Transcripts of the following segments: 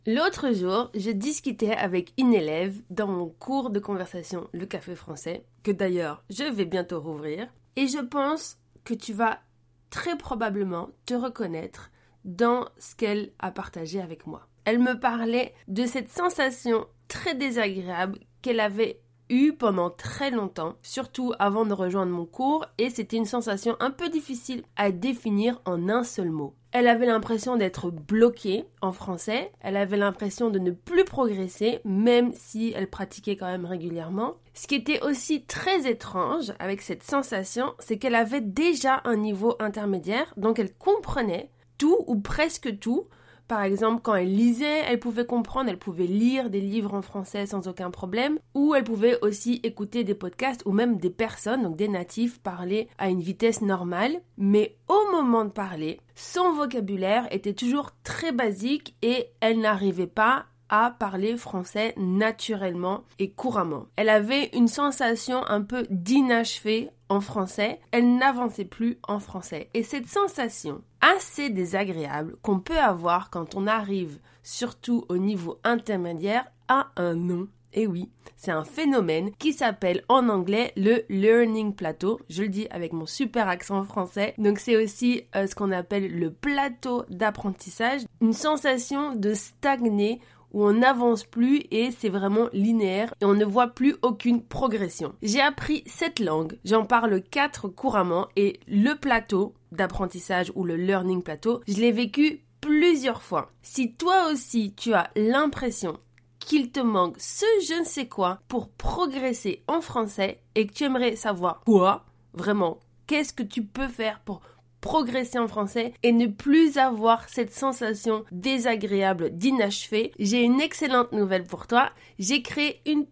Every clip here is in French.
L'autre jour, je discutais avec une élève dans mon cours de conversation Le Café Français, que d'ailleurs je vais bientôt rouvrir, et je pense que tu vas très probablement te reconnaître dans ce qu'elle a partagé avec moi. Elle me parlait de cette sensation très désagréable qu'elle avait eue pendant très longtemps, surtout avant de rejoindre mon cours, et c'était une sensation un peu difficile à définir en un seul mot. Elle avait l'impression d'être bloquée en français, elle avait l'impression de ne plus progresser, même si elle pratiquait quand même régulièrement. Ce qui était aussi très étrange avec cette sensation, c'est qu'elle avait déjà un niveau intermédiaire, donc elle comprenait tout ou presque tout. Par exemple, quand elle lisait, elle pouvait comprendre, elle pouvait lire des livres en français sans aucun problème, ou elle pouvait aussi écouter des podcasts ou même des personnes, donc des natifs, parler à une vitesse normale. Mais au moment de parler, son vocabulaire était toujours très basique et elle n'arrivait pas à parler français naturellement et couramment. Elle avait une sensation un peu d'inachevé en français, elle n'avançait plus en français. Et cette sensation assez désagréable qu'on peut avoir quand on arrive, surtout au niveau intermédiaire, a un nom. Et oui, c'est un phénomène qui s'appelle en anglais le learning plateau. Je le dis avec mon super accent français. Donc c'est aussi ce qu'on appelle le plateau d'apprentissage. Une sensation de stagner où on n'avance plus et c'est vraiment linéaire et on ne voit plus aucune progression. J'ai appris cette langue, j'en parle 4 couramment et le plateau d'apprentissage ou le learning plateau, je l'ai vécu plusieurs fois. Si toi aussi tu as l'impression qu'il te manque ce je ne sais quoi pour progresser en français et que tu aimerais savoir quoi, vraiment, qu'est-ce que tu peux faire pour progresser en français et ne plus avoir cette sensation désagréable d'inachevé, j'ai une excellente nouvelle pour toi. J'ai créé une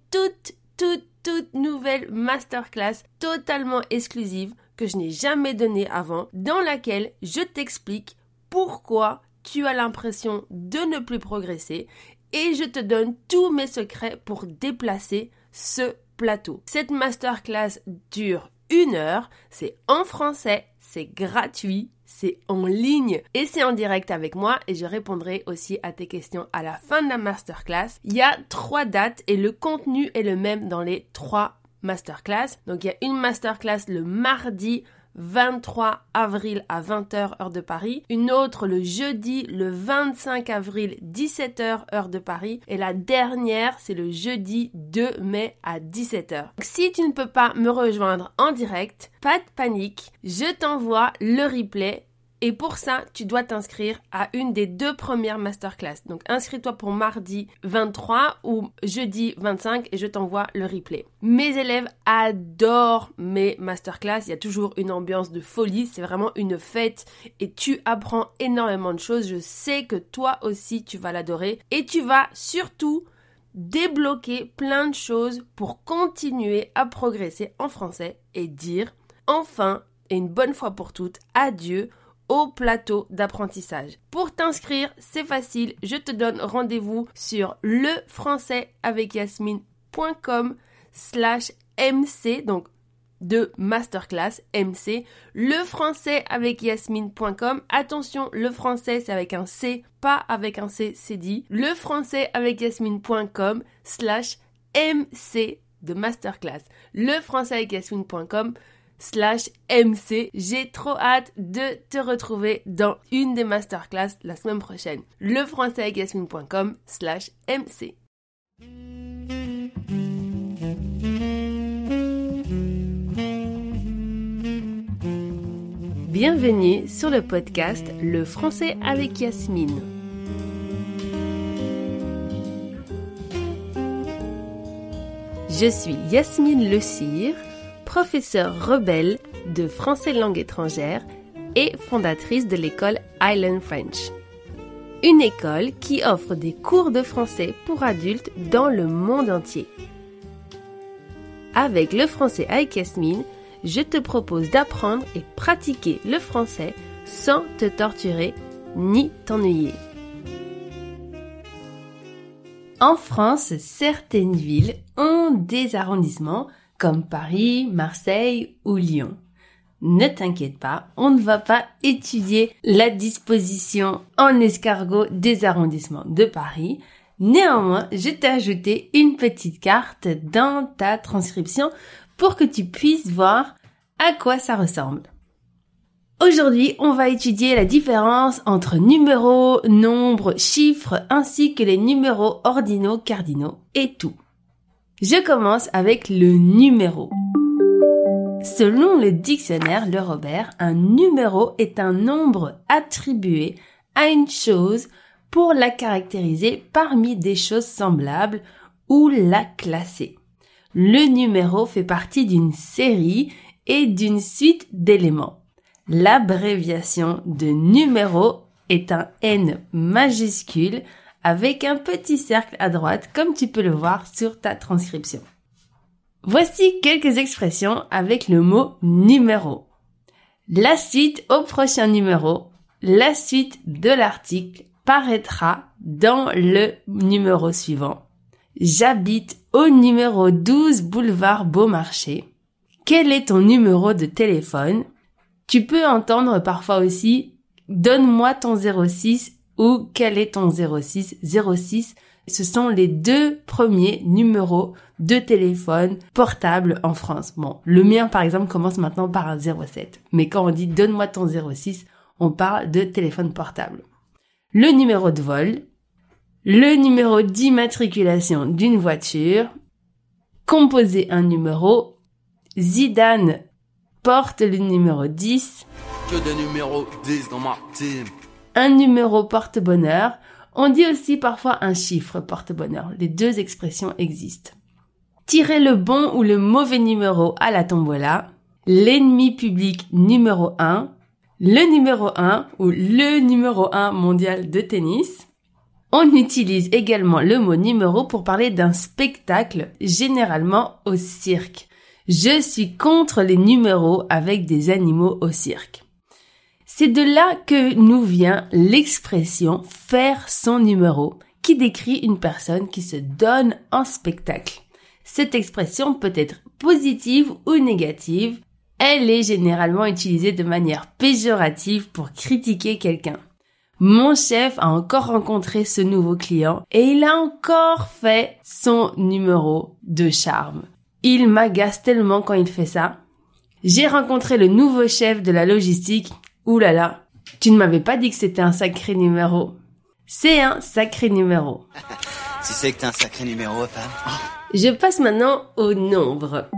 toute nouvelle masterclass totalement exclusive que je n'ai jamais donnée avant, dans laquelle je t'explique pourquoi tu as l'impression de ne plus progresser et je te donne tous mes secrets pour déplacer ce plateau. Cette masterclass dure 1 heure, c'est en français, c'est gratuit, c'est en ligne et c'est en direct avec moi et je répondrai aussi à tes questions à la fin de la masterclass. Il y a 3 dates et le contenu est le même dans les 3 masterclass. Donc il y a une masterclass le mardi 23 avril à 20h heure de Paris, une autre le jeudi le 25 avril 17h heure de Paris et la dernière c'est le jeudi 2 mai à 17h. Donc, si tu ne peux pas me rejoindre en direct, pas de panique, je t'envoie le replay. Et pour ça, tu dois t'inscrire à une des 2 premières masterclass. Donc, inscris-toi pour mardi 23 ou jeudi 25 et je t'envoie le replay. Mes élèves adorent mes masterclass. Il y a toujours une ambiance de folie. C'est vraiment une fête et tu apprends énormément de choses. Je sais que toi aussi, tu vas l'adorer. Et tu vas surtout débloquer plein de choses pour continuer à progresser en français et dire enfin et une bonne fois pour toutes adieu au plateau d'apprentissage. Pour t'inscrire, c'est facile, je te donne rendez-vous sur lefrançaisavecYasmine.com/MC, donc de masterclass MC, lefrançaisavecYasmine.com. Attention, le français c'est avec un C, pas avec un C, c'est dit. lefrançaisavecYasmine.com/MC de masterclass. lefrançaisavecYasmine.com/MC. J'ai trop hâte de te retrouver dans une des masterclass la semaine prochaine. lefrançaisavecYasmine.com/MC. Bienvenue sur le podcast Le français avec Yasmine. Je suis Yasmine Le Cire, professeure rebelle de français langue étrangère et fondatrice de l'école Island French. Une école qui offre des cours de français pour adultes dans le monde entier. Avec le français avec Yasmine, je te propose d'apprendre et pratiquer le français sans te torturer ni t'ennuyer. En France, certaines villes ont des arrondissements comme Paris, Marseille ou Lyon. ne t'inquiète pas, on ne va pas étudier la disposition en escargot des arrondissements de Paris. Néanmoins, je t'ai ajouté une petite carte dans ta transcription pour que tu puisses voir à quoi ça ressemble. Aujourd'hui, on va étudier la différence entre numéros, nombres, chiffres, ainsi que les numéros ordinaux, cardinaux et tout. Je commence avec le numéro. Selon le dictionnaire Le Robert, un numéro est un nombre attribué à une chose pour la caractériser parmi des choses semblables ou la classer. Le numéro fait partie d'une série et d'une suite d'éléments. L'abréviation de numéro est un N majuscule avec un petit cercle à droite comme tu peux le voir sur ta transcription. Voici quelques expressions avec le mot numéro. La suite au prochain numéro, la suite de l'article paraîtra dans le numéro suivant. J'habite au numéro 12 boulevard Beaumarchais. Quel est ton numéro de téléphone? Tu peux entendre parfois aussi « Donne-moi ton 06 » ou « Quel est ton 06 ?» 06, ce sont les deux premiers numéros de téléphone portable en France. Bon, le mien par exemple commence maintenant par un 07. Mais quand on dit « Donne-moi ton 06 », on parle de téléphone portable. Le numéro de vol, le numéro d'immatriculation d'une voiture, composer un numéro, Zidane porte le numéro 10. Que des numéros 10 dans ma team. Un numéro porte-bonheur. On dit aussi parfois un chiffre porte-bonheur. Les deux expressions existent. Tirer le bon ou le mauvais numéro à la tombola. L'ennemi public numéro 1. Le numéro 1 ou le numéro 1 mondial de tennis. On utilise également le mot numéro pour parler d'un spectacle, généralement au cirque. Je suis contre les numéros avec des animaux au cirque. C'est de là que nous vient l'expression « faire son numéro » qui décrit une personne qui se donne en spectacle. Cette expression peut être positive ou négative. Elle est généralement utilisée de manière péjorative pour critiquer quelqu'un. Mon chef a encore rencontré ce nouveau client et il a encore fait son numéro de charme. Il m'agace tellement quand il fait ça. J'ai rencontré le nouveau chef de la logistique. Ouh là là, tu ne m'avais pas dit que c'était un sacré numéro. C'est un sacré numéro. Si c'est que t'es un sacré numéro, femme. Je passe maintenant au nombre.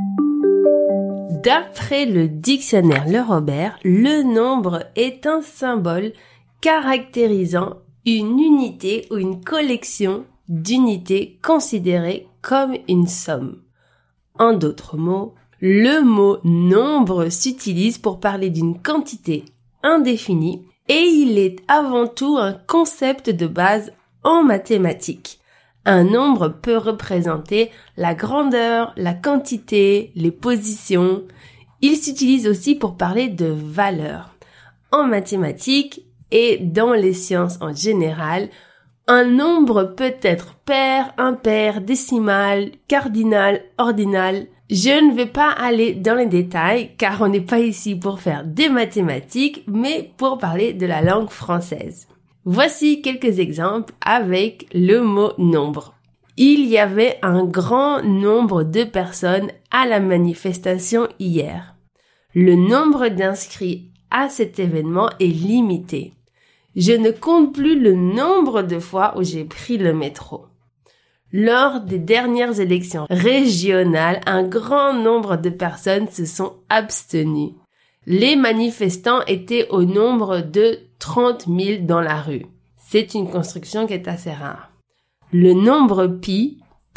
D'après le dictionnaire Le Robert, le nombre est un symbole caractérisant une unité ou une collection d'unités considérées comme une somme. En d'autres mots, le mot nombre s'utilise pour parler d'une quantité indéfinie et il est avant tout un concept de base en mathématiques. Un nombre peut représenter la grandeur, la quantité, les positions. Il s'utilise aussi pour parler de valeur. En mathématiques et dans les sciences en général, un nombre peut être pair, impair, décimal, cardinal, ordinal. Je ne vais pas aller dans les détails car on n'est pas ici pour faire des mathématiques, mais pour parler de la langue française. Voici quelques exemples avec le mot nombre. Il y avait un grand nombre de personnes à la manifestation hier. Le nombre d'inscrits à cet événement est limité. Je ne compte plus le nombre de fois où j'ai pris le métro. Lors des dernières élections régionales, un grand nombre de personnes se sont abstenues. Les manifestants étaient au nombre de 30 000 dans la rue. C'est une construction qui est assez rare. Le nombre pi,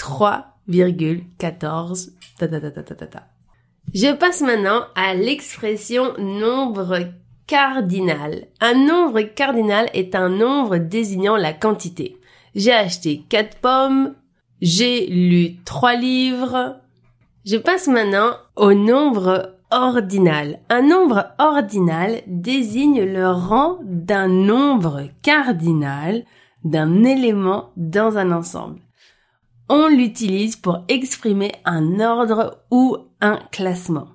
3,14. Je passe maintenant à l'expression nombre cardinal. Un nombre cardinal est un nombre désignant la quantité. J'ai acheté 4 pommes, j'ai lu 3 livres. Je passe maintenant au nombre ordinal. Un nombre ordinal désigne le rang d'un nombre cardinal, d'un élément dans un ensemble. On l'utilise pour exprimer un ordre ou un classement.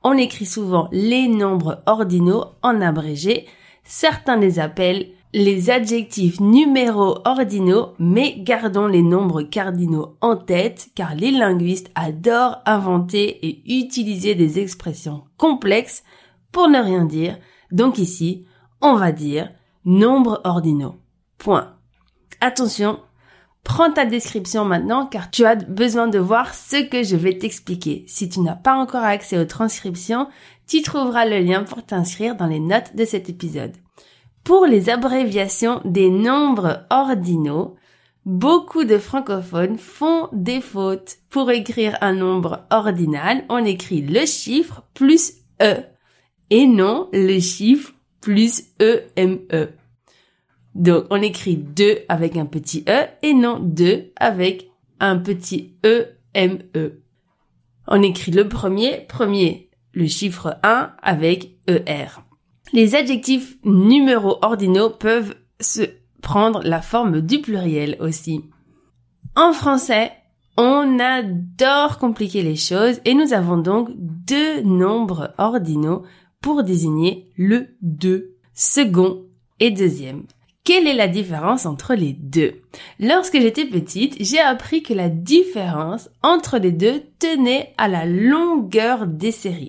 on écrit souvent les nombres ordinaux en abrégé. Certains les appellent les adjectifs numéros ordinaux, mais gardons les nombres cardinaux en tête car les linguistes adorent inventer et utiliser des expressions complexes pour ne rien dire. Donc ici, on va dire nombres ordinaux. Point. Attention, prends ta description maintenant car tu as besoin de voir ce que je vais t'expliquer. Si tu n'as pas encore accès aux transcriptions, tu trouveras le lien pour t'inscrire dans les notes de cet épisode. Pour les abréviations des nombres ordinaux, beaucoup de francophones font des fautes. Pour écrire un nombre ordinal, on écrit le chiffre plus E et non le chiffre plus EME. Donc, on écrit 2 avec un petit E et non 2 avec un petit EME. On écrit le premier, le chiffre 1 avec ER. Les adjectifs numéros ordinaux peuvent se prendre la forme du pluriel aussi. En français, on adore compliquer les choses et nous avons donc 2 nombres ordinaux pour désigner le 2, second et deuxième. Quelle est la différence entre les deux? Lorsque j'étais petite, j'ai appris que la différence entre les deux tenait à la longueur des séries.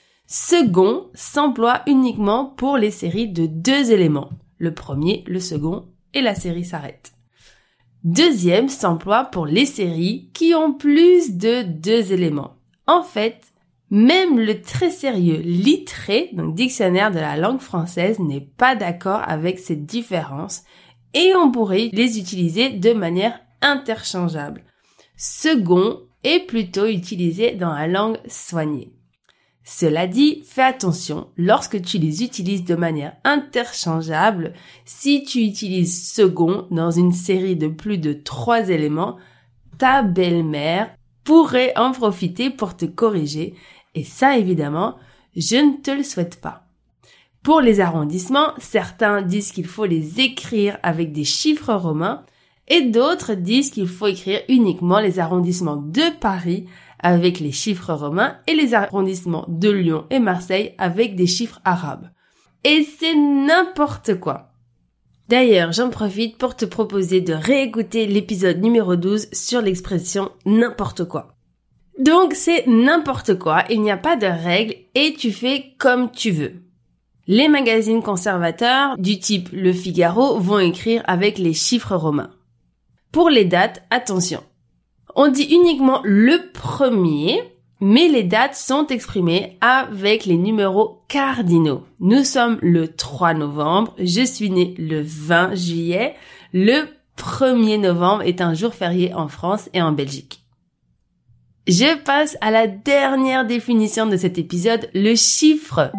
Second s'emploie uniquement pour les séries de 2 éléments. Le premier, le second, et la série s'arrête. Deuxième s'emploie pour les séries qui ont plus de 2 éléments. En fait, même le très sérieux Littré, donc dictionnaire de la langue française, n'est pas d'accord avec cette différence et on pourrait les utiliser de manière interchangeable. Second est plutôt utilisé dans la langue soignée. Cela dit, fais attention, lorsque tu les utilises de manière interchangeable, si tu utilises second dans une série de plus de 3 éléments, ta belle-mère pourrait en profiter pour te corriger et ça évidemment, je ne te le souhaite pas. Pour les arrondissements, certains disent qu'il faut les écrire avec des chiffres romains et d'autres disent qu'il faut écrire uniquement les arrondissements de Paris avec les chiffres romains et les arrondissements de Lyon et Marseille avec des chiffres arabes. Et c'est n'importe quoi. D'ailleurs, j'en profite pour te proposer de réécouter l'épisode numéro 12 sur l'expression n'importe quoi. Donc c'est n'importe quoi, il n'y a pas de règles et tu fais comme tu veux. Les magazines conservateurs du type Le Figaro vont écrire avec les chiffres romains. Pour les dates, attention. On dit uniquement le premier, mais les dates sont exprimées avec les numéros cardinaux. Nous sommes le 3 novembre, je suis née le 20 juillet, le 1er novembre est un jour férié en France et en Belgique. Je passe à la dernière définition de cet épisode, le chiffre.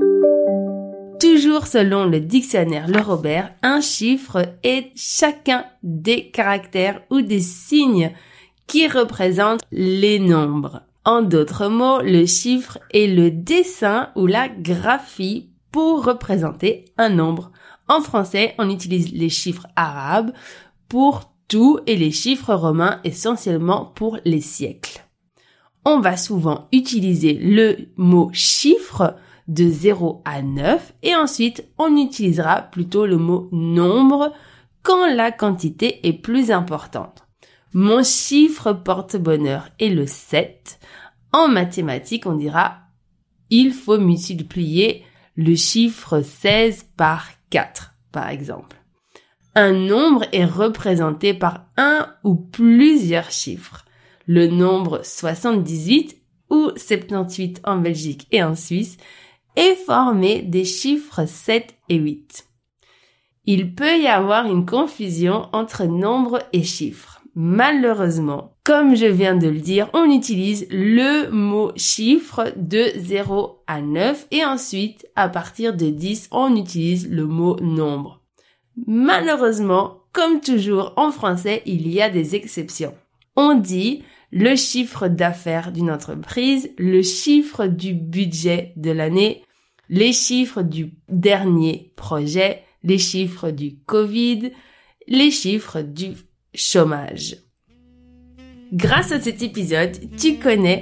Toujours selon le dictionnaire Le Robert, un chiffre est chacun des caractères ou des signes qui représentent les nombres. En d'autres mots, le chiffre est le dessin ou la graphie pour représenter un nombre. En français, on utilise les chiffres arabes pour tout et les chiffres romains essentiellement pour les siècles. On va souvent utiliser le mot chiffre de 0 à 9 et ensuite on utilisera plutôt le mot nombre quand la quantité est plus importante. Mon chiffre porte-bonheur est le 7. En mathématiques, on dira il faut multiplier le chiffre 16 par 4, par exemple. Un nombre est représenté par un ou plusieurs chiffres. Le nombre 78 ou 78 en Belgique et en Suisse est formé des chiffres 7 et 8. Il peut y avoir une confusion entre nombre et chiffre. Malheureusement, comme je viens de le dire, on utilise le mot chiffre de 0 à 9 et ensuite, à partir de 10, on utilise le mot nombre. Malheureusement, comme toujours en français, il y a des exceptions. On dit le chiffre d'affaires d'une entreprise, le chiffre du budget de l'année, les chiffres du dernier projet, les chiffres du Covid, les chiffres du chômage. Grâce à cet épisode, tu connais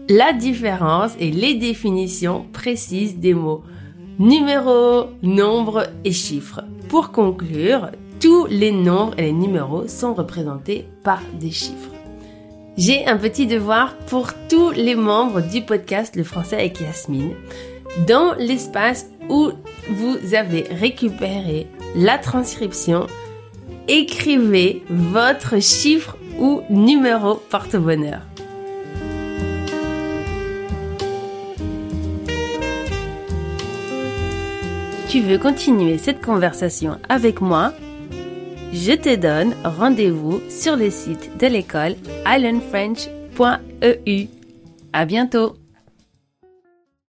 la différence et les définitions précises des mots numéros, nombres et chiffres. Pour conclure, tous les nombres et les numéros sont représentés par des chiffres. J'ai un petit devoir pour tous les membres du podcast Le Français avec Yasmine. Dans l'espace où vous avez récupéré la transcription, écrivez votre chiffre ou numéro porte-bonheur. Tu veux continuer cette conversation avec moi? Je te donne rendez-vous sur le site de l'école islandfrench.eu. À bientôt!